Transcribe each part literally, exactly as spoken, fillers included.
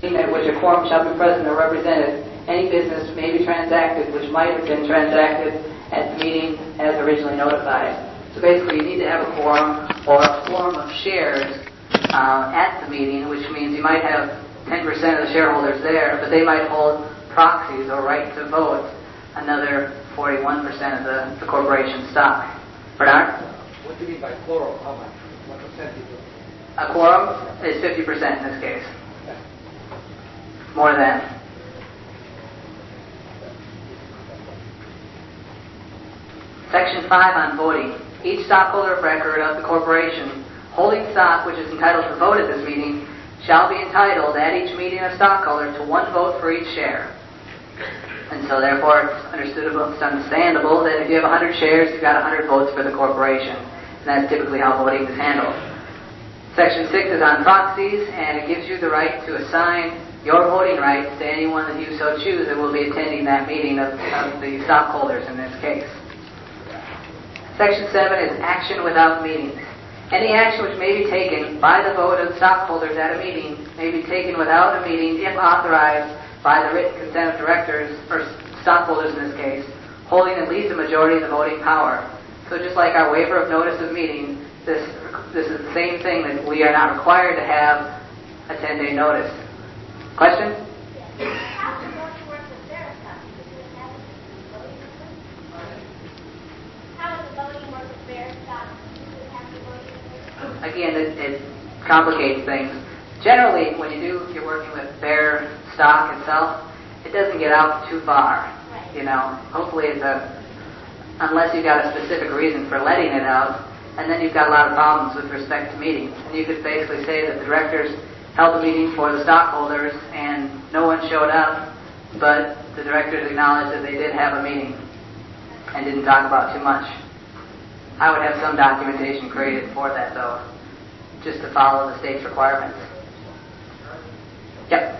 at which a quorum shall be present or represented, any business may be transacted which might have been transacted at the meeting as originally notified. So basically, you need to have a quorum or a quorum of shares uh, at the meeting, which means you might have ten percent of the shareholders there, but they might hold proxies or right to vote another forty-one percent of the, the corporation stock. Bernard? What do you mean by quorum? How much? What percentage? A quorum is fifty percent in this case. More than. Section five on voting. Each stockholder of record of the corporation holding stock which is entitled to vote at this meeting shall be entitled at each meeting of stockholders to one vote for each share. And so therefore it's understandable, it's understandable that if you have one hundred shares, you've got one hundred votes for the corporation. And that's typically how voting is handled. Section six is on proxies, and it gives you the right to assign your voting rights to anyone that you so choose that will be attending that meeting of, of the stockholders in this case. Section seven is action without meetings. Any action which may be taken by the vote of the stockholders at a meeting may be taken without a meeting if authorized by the written consent of directors, or stockholders in this case, holding at least a majority of the voting power. So just like our waiver of notice of meeting, this, this is the same thing that we are not required to have a ten-day notice. Question? How does voting work with Veritas? How does the voting work with Veritas? Again, it, it complicates things. Generally, when you do, you're working with Bear stock itself, it doesn't get out too far. Right. You know, hopefully it's a, unless you've got a specific reason for letting it out, and then you've got a lot of problems with respect to meetings. And you could basically say that the directors held a meeting for the stockholders and no one showed up, but the directors acknowledged that they did have a meeting and didn't talk about too much. I would have some documentation created for that, though, just to follow the state's requirements. Yep.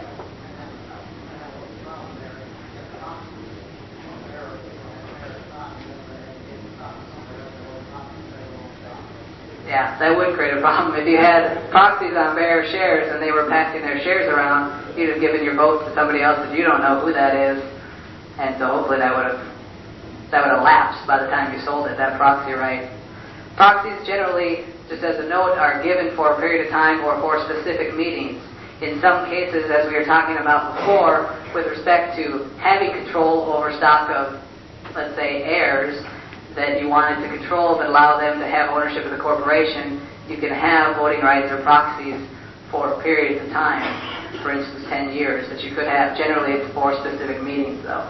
Yeah, that would create a problem. If you had proxies on Bear shares and they were passing their shares around, you'd have given your vote to somebody else that you don't know who that is, and so hopefully that would have that would have lapsed by the time you sold it, that proxy right. Proxies generally, just as a note, are given for a period of time or for specific meetings. In some cases, as we were talking about before, with respect to having control over stock of, let's say, heirs that you wanted to control but allow them to have ownership of the corporation, you can have voting rights or proxies for periods of time, for instance, ten years, that you could have. Generally, it's for specific meetings, though.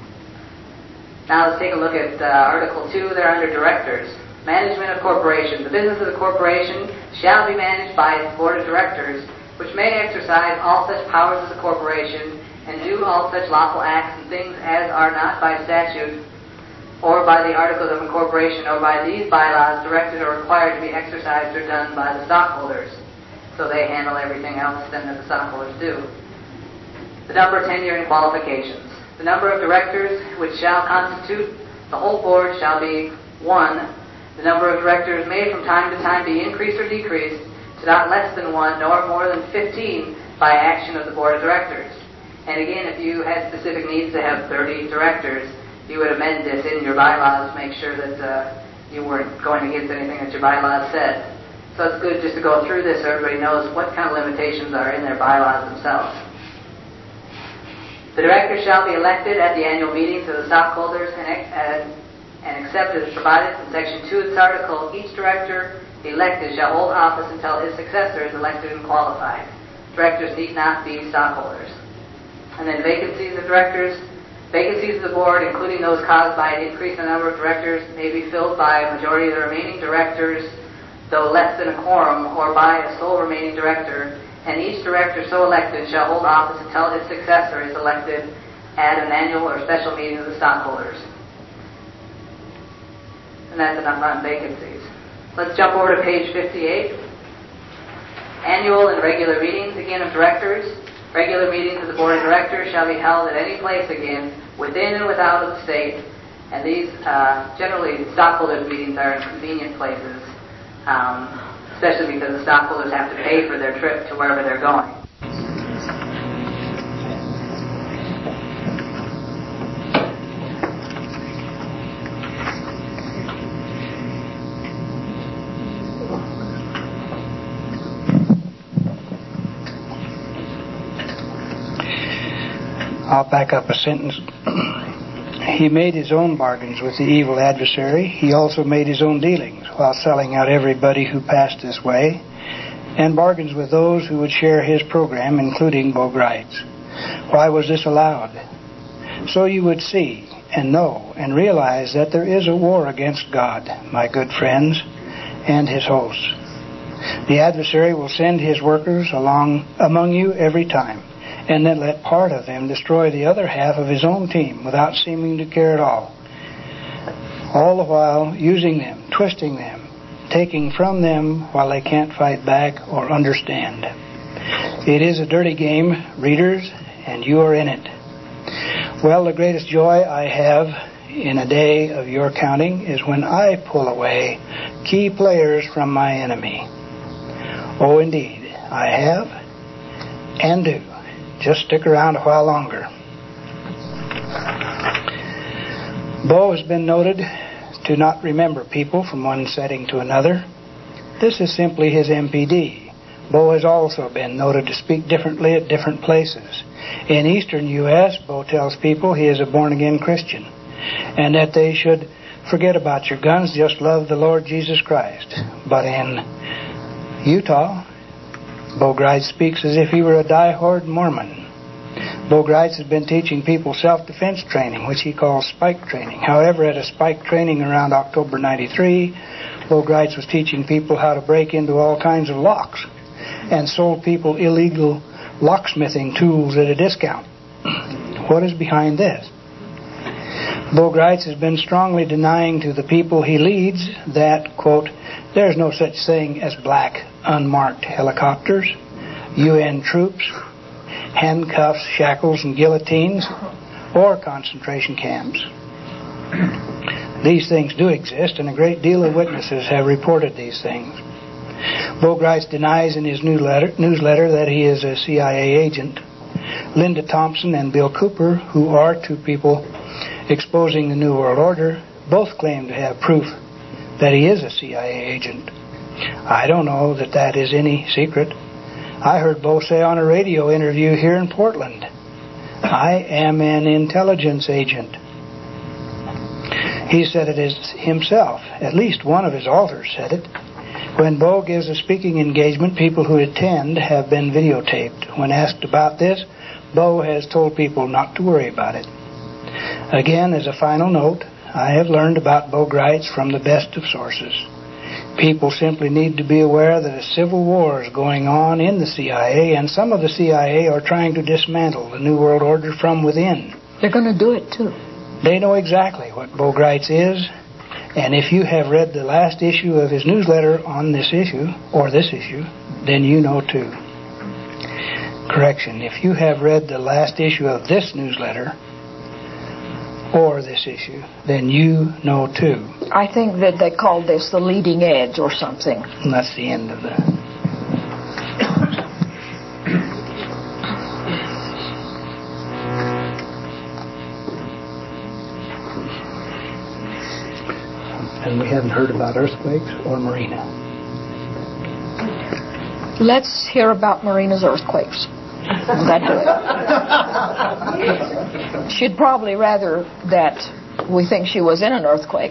Now let's take a look at uh, Article two. They're under directors. Management of corporation. The business of the corporation shall be managed by its board of directors, which may exercise all such powers as a corporation and do all such lawful acts and things as are not by statute or by the articles of incorporation or by these bylaws directed or required to be exercised or done by the stockholders. So they handle everything else then that the stockholders do. The number, tenure, and qualifications. The number of directors which shall constitute the whole board shall be one. The number of directors may from time to time be increased or decreased to not less than one nor more than fifteen by action of the board of directors. And again, if you had specific needs to have thirty directors, you would amend this in your bylaws to make sure that uh, you weren't going against anything that your bylaws said. So it's good just to go through this so everybody knows what kind of limitations are in their bylaws themselves. The directors shall be elected at the annual meetings of the stockholders and, and, and accepted as provided in Section two of this article. Each director elected shall hold office until his successor is elected and qualified. Directors need not be stockholders. And then vacancies of directors. Vacancies of the board, including those caused by an increase in the number of directors, may be filled by a majority of the remaining directors, though less than a quorum, or by a sole remaining director, and each director so elected shall hold office until his successor is elected at an annual or special meeting of the stockholders. And that's enough on vacancies. Let's jump over to page fifty-eight. Annual and regular meetings, again, of directors. Regular meetings of the board of directors shall be held at any place, again, within and without of the state. And these, uh, generally, stockholders' meetings are in convenient places, um, especially because the stockholders have to pay for their trip to wherever they're going. I'll back up a sentence. He made his own bargains with the evil adversary. He also made his own dealings while selling out everybody who passed his way, and bargains with those who would share his program, including Bo Gritz. Why was this allowed? So you would see and know and realize that there is a war against God, my good friends, and his hosts. The adversary will send his workers along among you every time, and then let part of them destroy the other half of his own team without seeming to care at all. All the while using them, twisting them, taking from them while they can't fight back or understand. It is a dirty game, readers, and you are in it. Well, the greatest joy I have in a day of your counting is when I pull away key players from my enemy. Oh, indeed, I have and do. Just stick around a while longer. Bo has been noted to not remember people from one setting to another. This is simply his M P D. Bo has also been noted to speak differently at different places. In eastern U S, Bo tells people he is a born-again Christian and that they should forget about your guns, just love the Lord Jesus Christ. But in Utah, Bo Gritz speaks as if he were a die-hard Mormon. Bo Gritz has been teaching people self-defense training, which he calls spike training. However, at a spike training around October ninety-three, Bo Gritz was teaching people how to break into all kinds of locks and sold people illegal locksmithing tools at a discount. What is behind this? Bo Gritz has been strongly denying to the people he leads that, quote, there's no such thing as black, unmarked helicopters, U N troops, handcuffs, shackles, and guillotines, or concentration camps. These things do exist, and a great deal of witnesses have reported these things. Bo Gritz denies in his newsletter, newsletter that he is a C I A agent. Linda Thompson and Bill Cooper, who are two people exposing the New World Order, both claim to have proof that he is a C I A agent. I don't know that that is any secret. I heard Bo say on a radio interview here in Portland, I am an intelligence agent. He said it is himself. At least one of his altars said it. When Bo gives a speaking engagement, people who attend have been videotaped. When asked about this, Bo has told people not to worry about it. Again, as a final note, I have learned about Bo Gritz from the best of sources. People simply need to be aware that a civil war is going on in the C I A, and some of the C I A are trying to dismantle the New World Order from within. They're going to do it, too. They know exactly what Bo Gritz is, and if you have read the last issue of his newsletter on this issue, or this issue, then you know, too. Correction, if you have read the last issue of this newsletter, or this issue, then you know too. I think that they called this the leading edge or something. And that's the end of the... And we haven't heard about earthquakes or Marina. Let's hear about Marina's earthquakes. Will that do it? She'd probably rather that we think she was in an earthquake.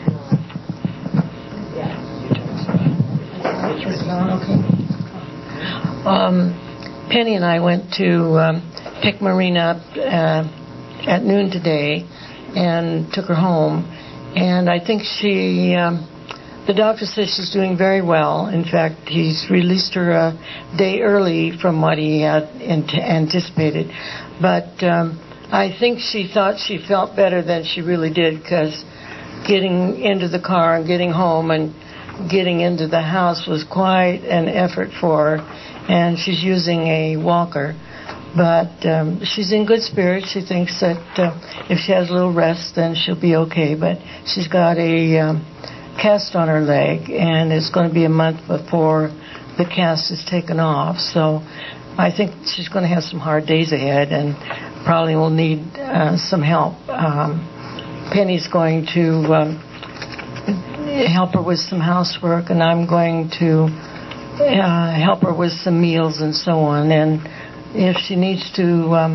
Um, Penny and I went to um, pick Marina up uh, at noon today and took her home. And I think she... Um, The doctor says she's doing very well. In fact, he's released her a day early from what he had anticipated. But um, I think she thought she felt better than she really did, because getting into the car and getting home and getting into the house was quite an effort for her. And she's using a walker. But um, she's in good spirits. She thinks that uh, if she has a little rest, then she'll be okay. But she's got a... Um, cast on her leg, and it's going to be a month before the cast is taken off. So I think she's going to have some hard days ahead and probably will need uh, some help. Um, Penny's going to um, help her with some housework, and I'm going to uh, help her with some meals and so on. And if she needs to um,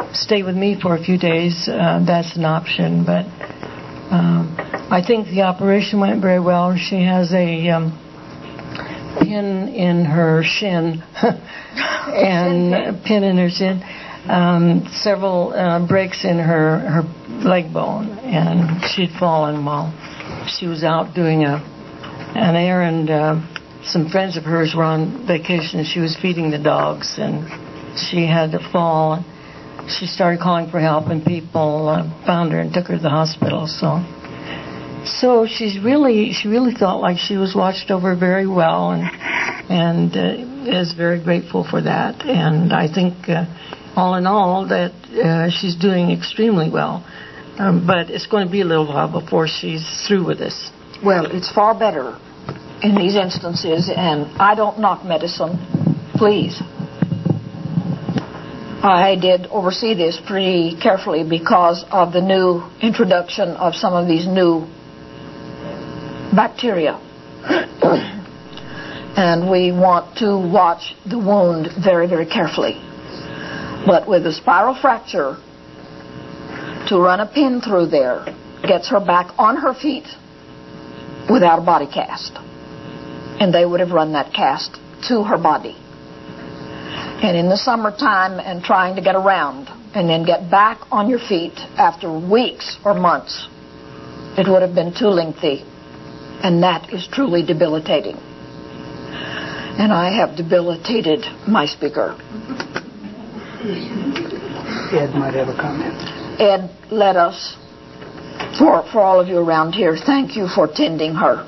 stay with me for a few days, uh, that's an option. But um, I think the operation went very well. She has a um, pin in her shin, and a pin in her shin, um, several uh, breaks in her her leg bone, and she'd fallen while she was out doing a an errand. Uh, some friends of hers were on vacation. She was feeding the dogs, and she had to fall. She started calling for help, and people uh, found her and took her to the hospital. So, so she's really, she really felt like she was watched over very well, and and uh, is very grateful for that. And I think, uh, all in all, that uh, she's doing extremely well. Um, but it's going to be a little while before she's through with this. Well, it's far better in these instances, and I don't knock medicine, please. I did oversee this pretty carefully because of the new introduction of some of these new bacteria. And we want to watch the wound very, very carefully. But with a spiral fracture, to run a pin through there gets her back on her feet without a body cast. And they would have run that cast to her body. And in the summertime and trying to get around and then get back on your feet after weeks or months, it would have been too lengthy. And that is truly debilitating. And I have debilitated my speaker. Ed might have a comment. Ed, let us, for, for all of you around here, thank you for tending her.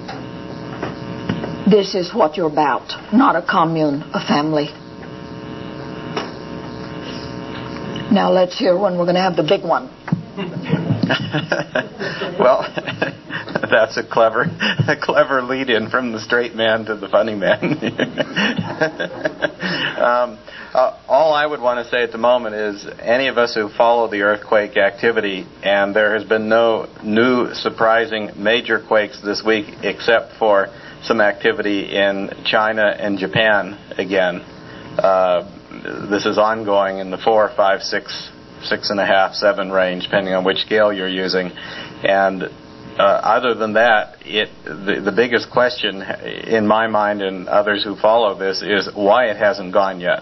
This is what you're about, not a commune, a family. Now let's hear when we're going to have the big one. Well, that's a clever, a clever lead-in from the straight man to the funny man. um, uh, all I would want to say at the moment is any of us who follow the earthquake activity, and there has been no new surprising major quakes this week except for some activity in China and Japan again. Uh, this is ongoing in the four, five, six, six and a half, seven range, depending on which scale you're using. And uh, other than that, it the, the biggest question in my mind and others who follow this is why it hasn't gone yet.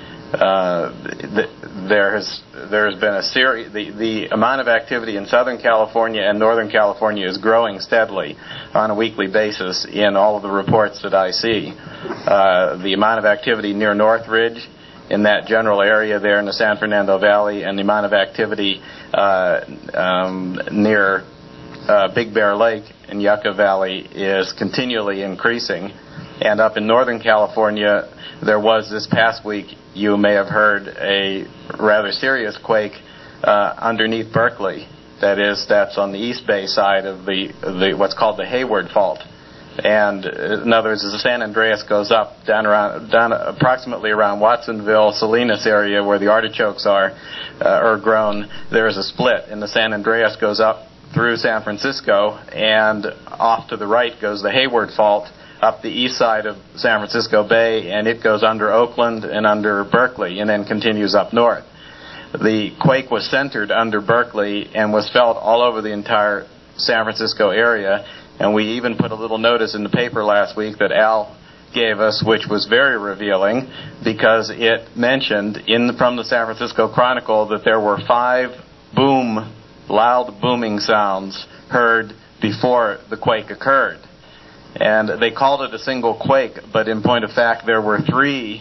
Uh, the, there has there has been a series. The, the amount of activity in Southern California and Northern California is growing steadily on a weekly basis in all of the reports that I see. Uh, the amount of activity near Northridge, in that general area there in the San Fernando Valley, and the amount of activity uh, um, near uh, Big Bear Lake in Yucca Valley is continually increasing. And up in Northern California, there was this past week, you may have heard, a rather serious quake uh, underneath Berkeley. That is, that's on the East Bay side of the, the what's called the Hayward Fault. And in other words, as the San Andreas goes up down around, down approximately around Watsonville, Salinas area where the artichokes are, uh, are grown, there is a split, and the San Andreas goes up through San Francisco, and off to the right goes the Hayward Fault up the east side of San Francisco Bay, and it goes under Oakland and under Berkeley, and then continues up north. The quake was centered under Berkeley and was felt all over the entire San Francisco area. And we even put a little notice in the paper last week that Al gave us, which was very revealing, because it mentioned in the, from the San Francisco Chronicle that there were five boom, loud booming sounds heard before the quake occurred. And they called it a single quake, but in point of fact, there were three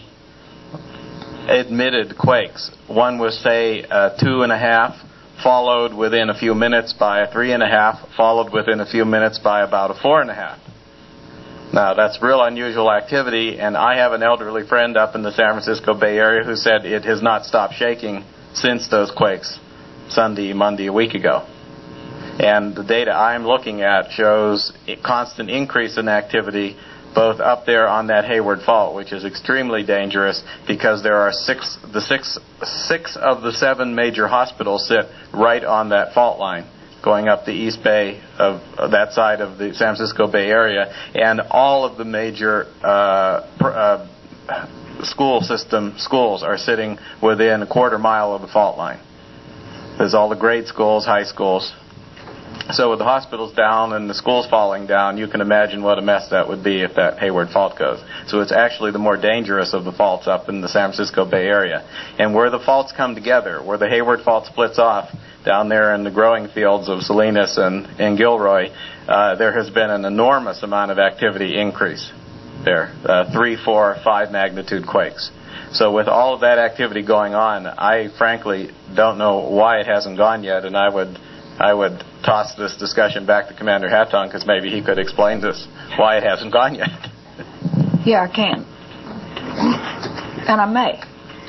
admitted quakes. One was, say, a two and a half, followed within a few minutes by a three and a half, followed within a few minutes by about a four and a half. Now, that's real unusual activity, and I have an elderly friend up in the San Francisco Bay Area who said it has not stopped shaking since those quakes Sunday, Monday, a week ago. And the data I'm looking at shows a constant increase in activity both up there on that Hayward Fault, which is extremely dangerous because there are six, the six, six of the seven major hospitals sit right on that fault line, going up the East Bay of, of that side of the San Francisco Bay Area, and all of the major uh, pr- uh, school system schools are sitting within a quarter mile of the fault line. There's all the grade schools, high schools. So with the hospitals down and the schools falling down, you can imagine what a mess that would be if that Hayward Fault goes. So it's actually the more dangerous of the faults up in the San Francisco Bay Area. And where the faults come together, where the Hayward Fault splits off, down there in the growing fields of Salinas and, and Gilroy, uh, there has been an enormous amount of activity increase there. Uh, three, four, five magnitude quakes. So with all of that activity going on, I frankly don't know why it hasn't gone yet, and I would I would toss this discussion back to Commander Hatton because maybe he could explain to us why it hasn't gone yet. Yeah, I can. And I may.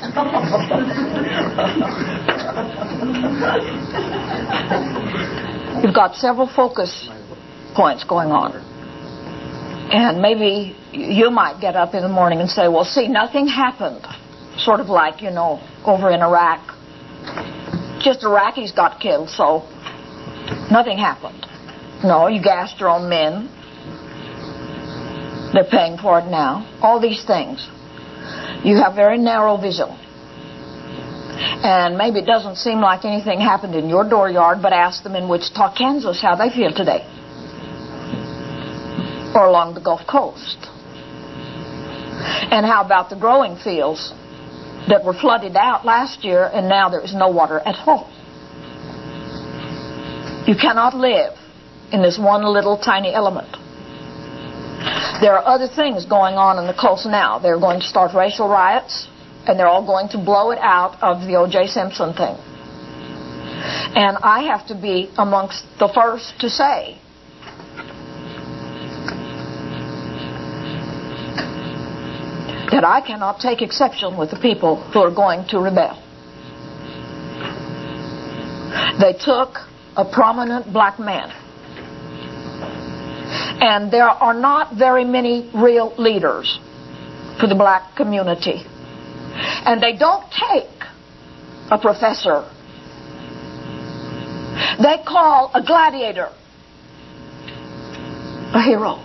You've got several focus points going on. And maybe you might get up in the morning and say, well, see, nothing happened. Sort of like, you know, over in Iraq. Just Iraqis got killed, so nothing happened. No, you gassed your own men. They're paying for it now. All these things. You have very narrow vision. And maybe it doesn't seem like anything happened in your dooryard, but ask them in Wichita, Kansas, how they feel today. Or along the Gulf Coast. And how about the growing fields that were flooded out last year and now there is no water at all? You cannot live in this one little tiny element. There are other things going on in the coast now. They're going to start racial riots, and they're all going to blow it out of the O J Simpson thing. And I have to be amongst the first to say that I cannot take exception with the people who are going to rebel. They took a prominent black man. And there are not very many real leaders for the black community. And they don't take a professor. They call a gladiator a hero.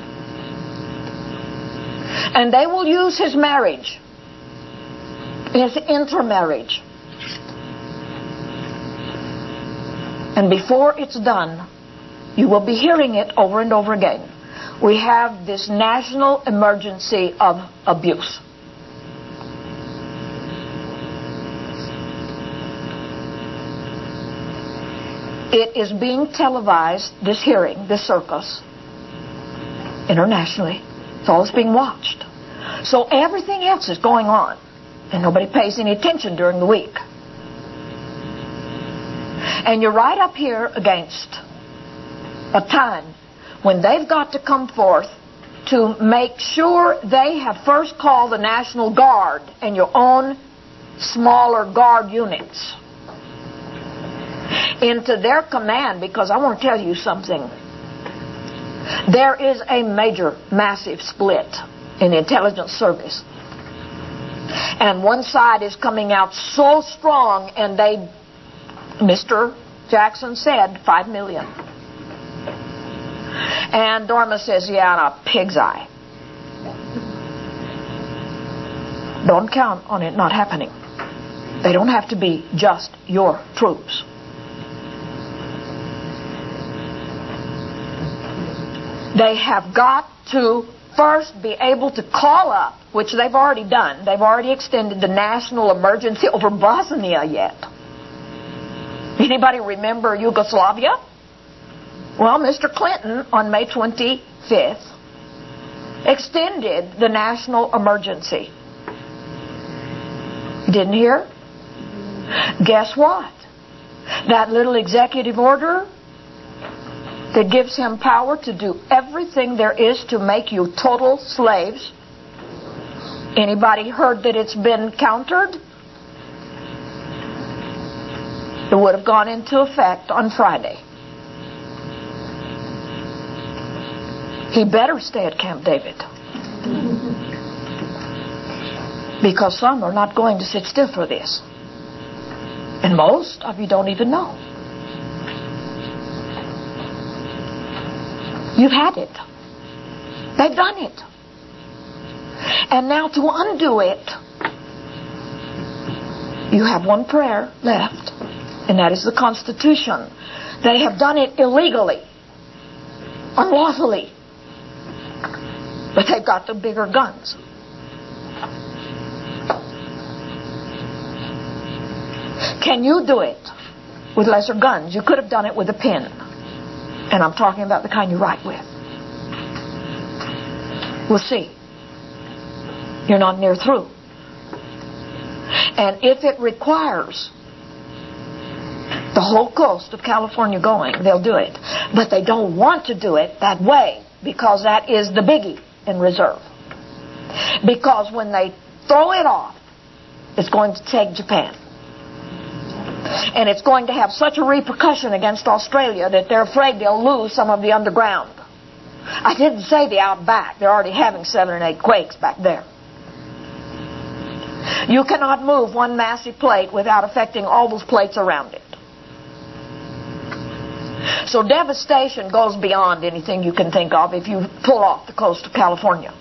And they will use his marriage, his intermarriage. And before it's done, you will be hearing it over and over again. We have this national emergency of abuse. It is being televised, this hearing, this circus, internationally. It's always being watched. So everything else is going on, and nobody pays any attention during the week. And you're right up here against a time when they've got to come forth to make sure they have first called the National Guard and your own smaller guard units into their command, because I want to tell you something. There is a major, massive split in the intelligence service. And one side is coming out so strong, and they, Mister Jackson said, five million. And Dorma says, yeah, and a pig's eye. Don't count on it not happening. They don't have to be just your troops. They have got to first be able to call up, which they've already done. They've already extended the national emergency over Bosnia yet. Anybody remember Yugoslavia? Well, Mister Clinton on May twenty-fifth extended the national emergency. You didn't hear? Guess what? That little executive order that gives him power to do everything there is to make you total slaves. Anybody heard that it's been countered? It would have gone into effect on Friday. He better stay at Camp David. Because some are not going to sit still for this. And most of you don't even know. You've had it. They've done it. And now to undo it, you have one prayer left, and that is the Constitution. They have done it illegally, unlawfully, but they've got the bigger guns. Can you do it with lesser guns? You could have done it with a pen. And I'm talking about the kind you write with. We'll see. You're not near through. And if it requires the whole coast of California going, they'll do it. But they don't want to do it that way, because that is the biggie in reserve. Because when they throw it off, it's going to take Japan. And it's going to have such a repercussion against Australia that they're afraid they'll lose some of the underground. I didn't say the outback. They're already having seven and eight quakes back there. You cannot move one massive plate without affecting all those plates around it. So devastation goes beyond anything you can think of if you pull off the coast of California.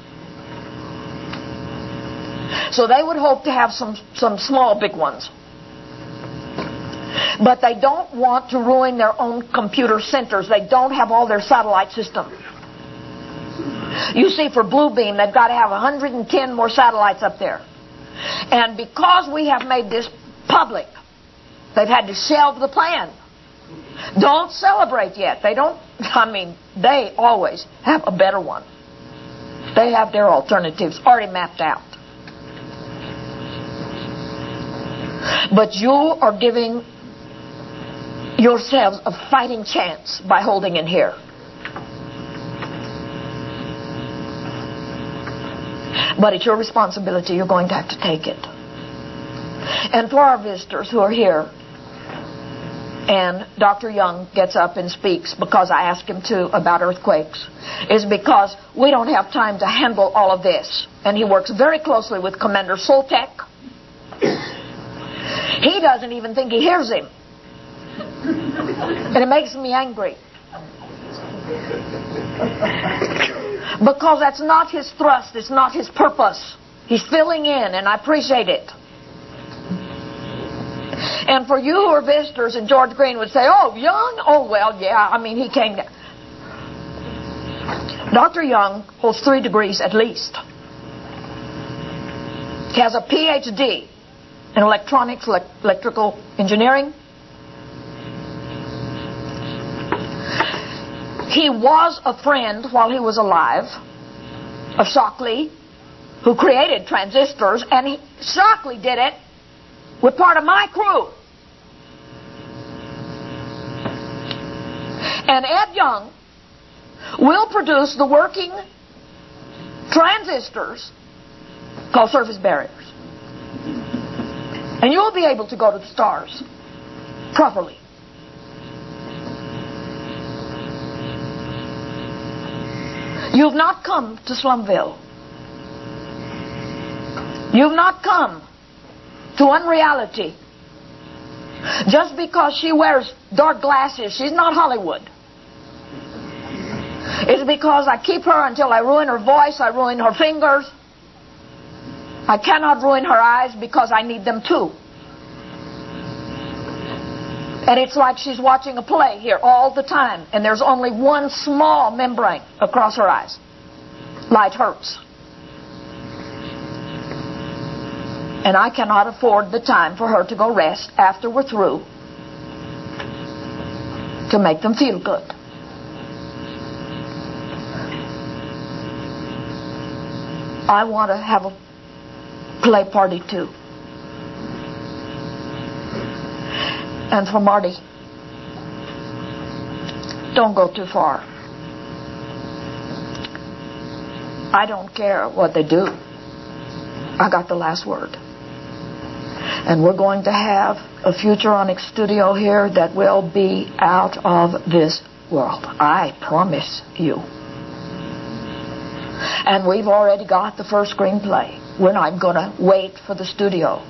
So they would hope to have some, some small big ones. But they don't want to ruin their own computer centers. They don't have all their satellite systems. You see, for Bluebeam, they've got to have one hundred ten more satellites up there. And because we have made this public, they've had to shelve the plan. Don't celebrate yet. They don't, I mean, they always have a better one. They have their alternatives already mapped out. But you are giving yourselves a fighting chance by holding in here. But it's your responsibility. You're going to have to take it. And for our visitors who are here, and Doctor Young gets up and speaks because I asked him to about earthquakes, is because we don't have time to handle all of this. And he works very closely with Commander Soltek. He doesn't even think he hears him. And it makes me angry. Because that's not his thrust, it's not his purpose. He's filling in, and I appreciate it. And for you who are visitors, and George Green would say, oh, Young? Oh, well, yeah, I mean, he came down. Doctor Young holds three degrees at least. He has a P H D in electronics, ele- electrical engineering. He was a friend while he was alive of Shockley, who created transistors, and he, Shockley did it with part of my crew. And Ed Young will produce the working transistors called surface barriers. And you'll be able to go to the stars properly. You've not come to Slumville. You've not come to unreality. Just because she wears dark glasses, she's not Hollywood. It's because I keep her until I ruin her voice, I ruin her fingers. I cannot ruin her eyes because I need them too. And it's like she's watching a play here all the time, and there's only one small membrane across her eyes. Light hurts. And I cannot afford the time for her to go rest after we're through to make them feel good. I want to have a play party too. And for Marty, don't go too far. I don't care what they do. I got the last word. And we're going to have a Futuronics studio here that will be out of this world. I promise you. And we've already got the first screenplay. We're not going to wait for the studio.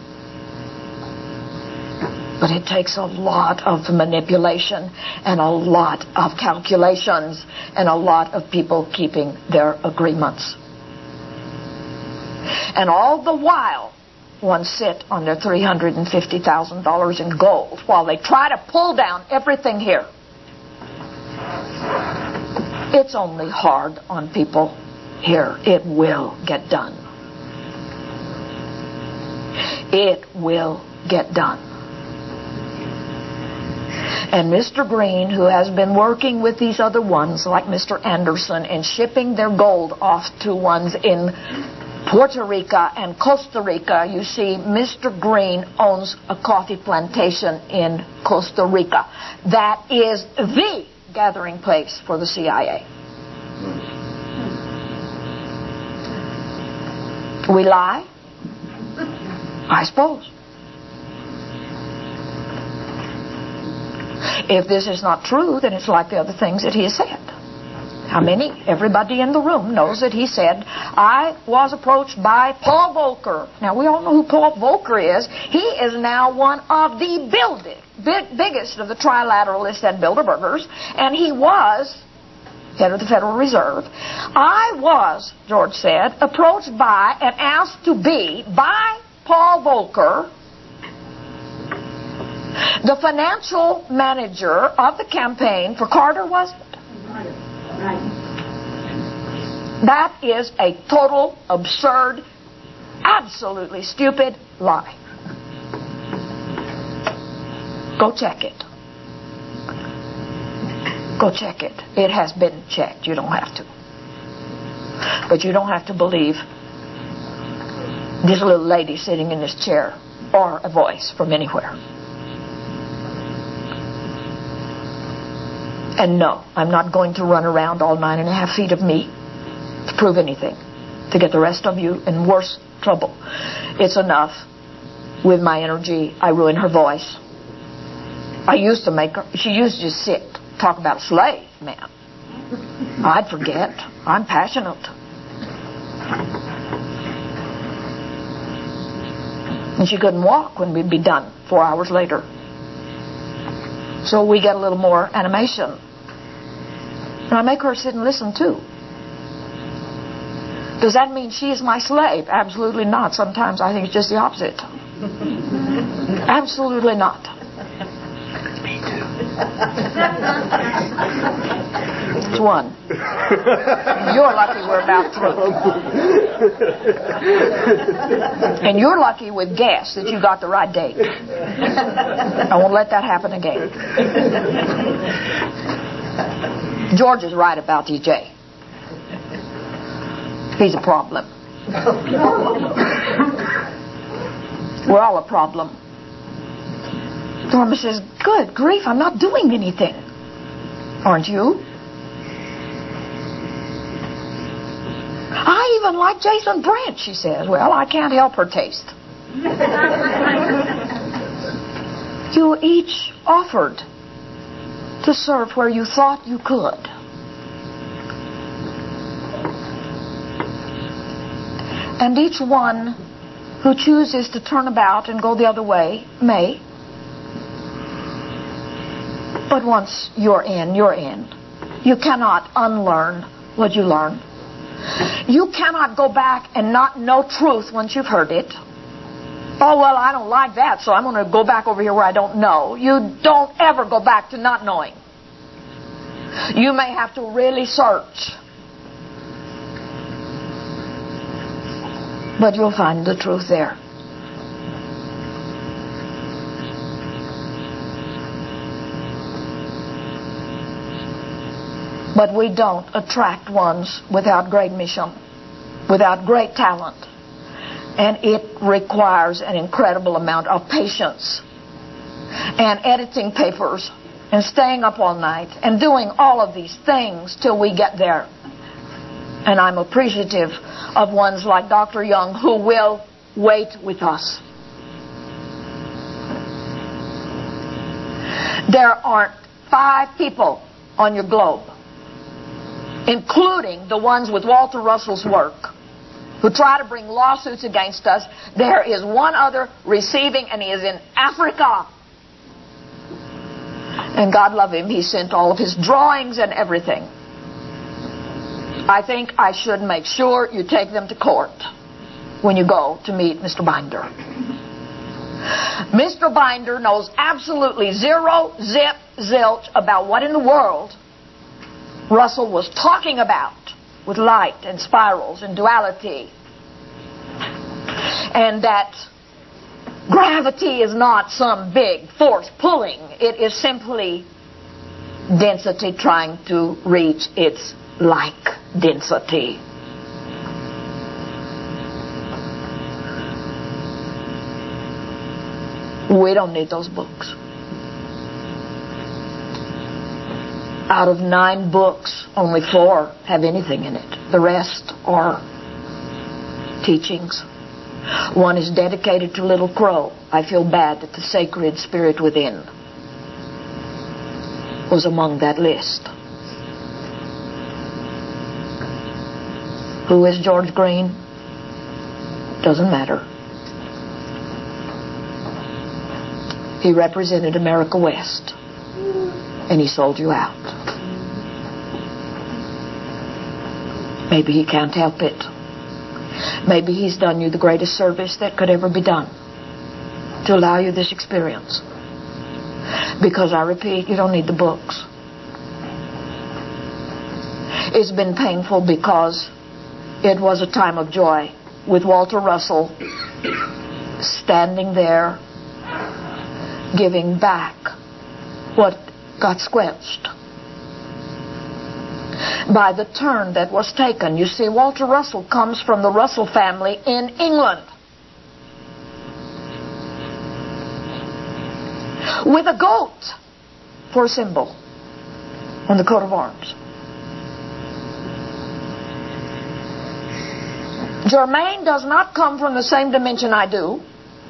But it takes a lot of manipulation and a lot of calculations and a lot of people keeping their agreements. And all the while, one sit on their three hundred fifty thousand dollars in gold while they try to pull down everything here. It's only hard on people here. It will get done. It will get done. And Mister Green, who has been working with these other ones, like Mister Anderson, and shipping their gold off to ones in Puerto Rico and Costa Rica. You see, Mister Green owns a coffee plantation in Costa Rica. That is the gathering place for the C I A. We lie? I suppose. If this is not true, then it's like the other things that he has said. How many? Everybody in the room knows that he said, I was approached by Paul Volcker. Now, we all know who Paul Volcker is. He is now one of the building, big, biggest of the trilateralists and Bilderbergers, and he was head of the Federal Reserve. I was, George said, approached by and asked to be, by Paul Volcker, the financial manager of the campaign for Carter, was it? That is a total, absurd, absolutely stupid lie. Go check it. Go check it. It has been checked. You don't have to. But you don't have to believe this little lady sitting in this chair or a voice from anywhere. And no, I'm not going to run around all nine and a half feet of me to prove anything, to get the rest of you in worse trouble. It's enough with my energy. I ruin her voice. I used to make her, she used to just sit, talk about a slave, man. I'd forget. I'm passionate. And she couldn't walk when we'd be done four hours later. So we get a little more animation. And I make her sit and listen too. Does that mean she is my slave? Absolutely not. Sometimes I think it's just the opposite. Absolutely not. Me too. It's one. You're lucky we're about through. And you're lucky with gas that you got the right date. I won't let that happen again. George is right about D J. He's a problem. We're all a problem. Norma says, good grief, I'm not doing anything. Aren't you? I even like Jason Branch, she says. Well, I can't help her taste. You each offered to serve where you thought you could. And each one who chooses to turn about and go the other way may. But once you're in, you're in. You cannot unlearn what you learn. You cannot go back and not know truth once you've heard it. Oh, well, I don't like that, so I'm going to go back over here where I don't know. You don't ever go back to not knowing. You may have to really search. But you'll find the truth there. But we don't attract ones without great mission, without great talent. And it requires an incredible amount of patience and editing papers and staying up all night and doing all of these things till we get there. And I'm appreciative of ones like Doctor Young who will wait with us. There aren't five people on your globe, including the ones with Walter Russell's work, who try to bring lawsuits against us. There is one other receiving, and he is in Africa. And God love him, he sent all of his drawings and everything. I think I should make sure you take them to court. when you go to meet Mister Binder. Mister Binder knows absolutely zero, zip, zilch about what in the world Russell was talking about with light and spirals and duality. And that gravity is not some big force pulling. It is simply density trying to reach its like density. We don't need those books. Out of nine books, only four have anything in it. The rest are teachings. One is dedicated to Little Crow. I feel bad that the sacred spirit within was among that list. Who is George Green? Doesn't matter. He represented America West, and he sold you out. Maybe he can't help it. Maybe he's done you the greatest service that could ever be done, to allow you this experience. Because I repeat, you don't need the books. It's been painful because it was a time of joy with Walter Russell standing there giving back what got squelched by the turn that was taken. You see, Walter Russell comes from the Russell family in England with a goat for a symbol on the coat of arms. Germain does not come from the same dimension I do.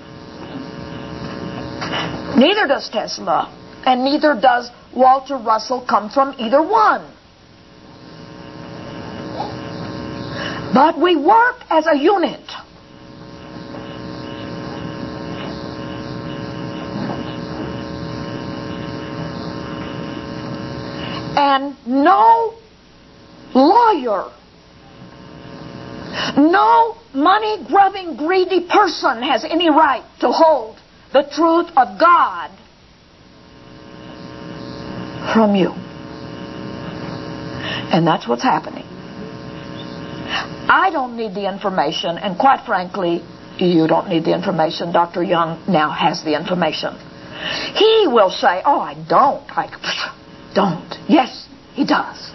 Neither does Tesla, and neither does Walter Russell come from either one. But we work as a unit. And no lawyer, no money-grubbing, greedy person has any right to hold the truth of God from you. And that's what's happening. I don't need the information, and quite frankly, you don't need the information. Doctor Young now has the information. He will say, oh, I don't. I don't. Yes, he does.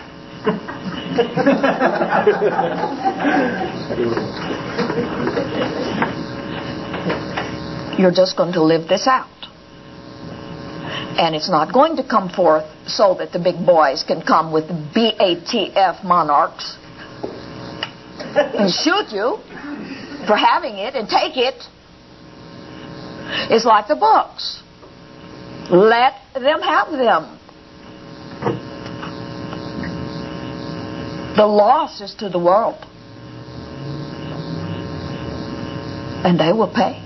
You're just going to live this out. And it's not going to come forth so that the big boys can come with the B A T F monarchs and shoot you for having it and take it. It's like the books. Let them have them. The loss is to the world. And they will pay.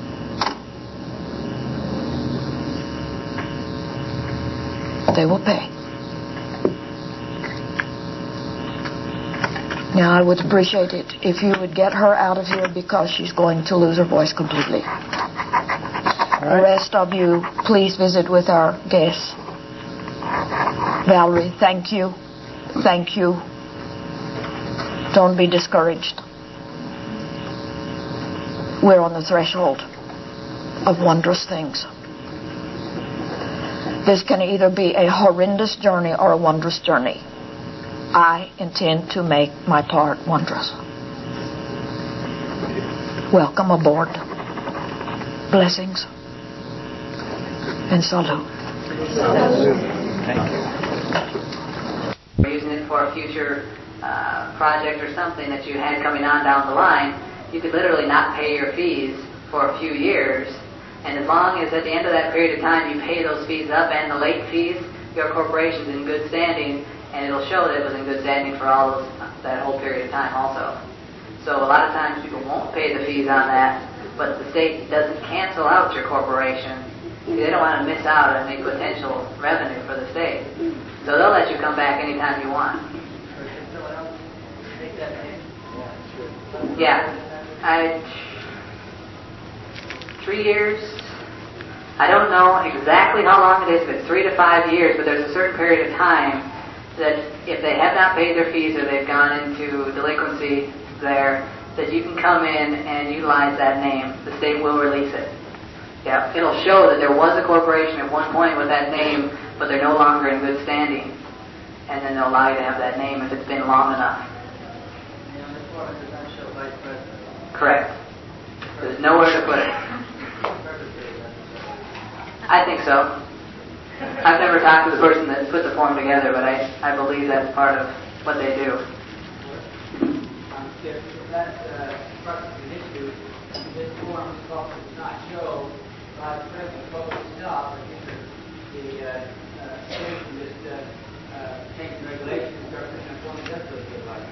They will pay. Now, I would appreciate it if you would get her out of here because she's going to lose her voice completely. Right. The rest of you, please visit with our guests. Valerie, thank you. Thank you. Don't be discouraged. We're on the threshold of wondrous things. This can either be a horrendous journey or a wondrous journey. I intend to make my part wondrous. Welcome aboard. Blessings. And salute. Thank you. Using it for a future uh, project or something that you had coming on down the line, you could literally not pay your fees for a few years. And as long as at the end of that period of time you pay those fees up and the late fees, your corporation's in good standing, and it'll show that it was in good standing for all those, that whole period of time also. So a lot of times people won't pay the fees on that, but the state doesn't cancel out your corporation. They don't want to miss out on any potential revenue for the state. So they'll let you come back anytime you want. Yeah. I I three years. I don't know exactly how long it is, if it's three to five years, but there's a certain period of time that if they have not paid their fees or they've gone into delinquency there, that you can come in and utilize that name. The state will release it. Yeah, it'll show that there was a corporation at one point with that name, but they're no longer in good standing. And then they'll allow you to have that name if it's been long enough. Correct. There's nowhere to put it. I think so. I've never talked to the person that put the form together, but I, I believe that's part of what they do. Um, if that's uh, an issue, this form does not show by the president vote itself, but either the uh, uh, state can just uh, uh, take the regulations and start putting a form together to the vice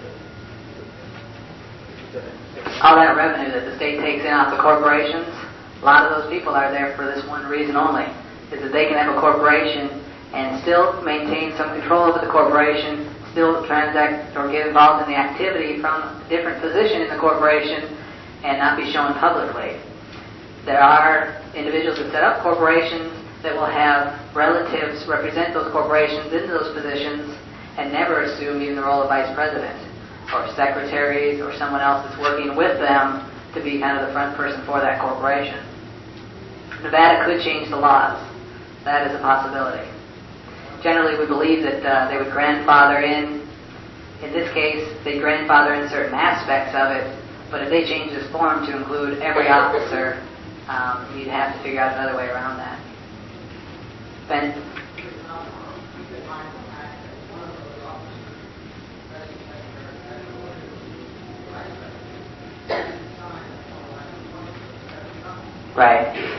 president. All that revenue that the state takes in off the corporations, a lot of those people are there for this one reason only, is that they can have a corporation and still maintain some control over the corporation, still transact or get involved in the activity from a different position in the corporation and not be shown publicly. There are individuals that set up corporations that will have relatives represent those corporations in those positions and never assume even the role of vice president or secretaries or someone else that's working with them to be kind of the front person for that corporation. Nevada could change the laws. That is a possibility. Generally, we believe that uh, they would grandfather in. In this case, they grandfather in certain aspects of it, but if they change this form to include every officer, um, you'd have to figure out another way around that. Ben? Right.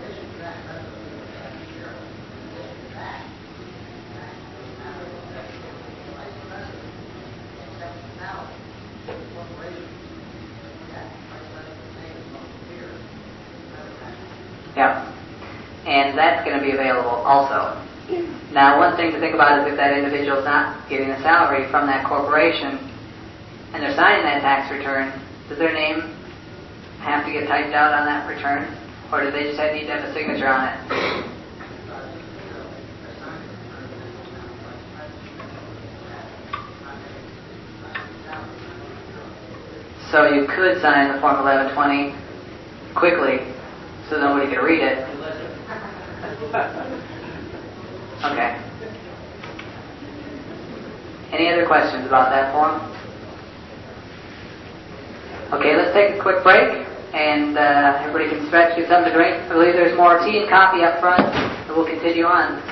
Yeah. And that's going to be available also. Now, one thing to think about is if that individual is not getting a salary from that corporation and they're signing that tax return, does their name have to get typed out on that return? Or do they just have, need to have a signature on it? So you could sign the Form eleven twenty quickly so nobody could read it. Okay. Any other questions about that form? Okay, let's take a quick break, and uh, everybody can stretch, get something to drink. I believe there's more tea and coffee up front, and we'll continue on.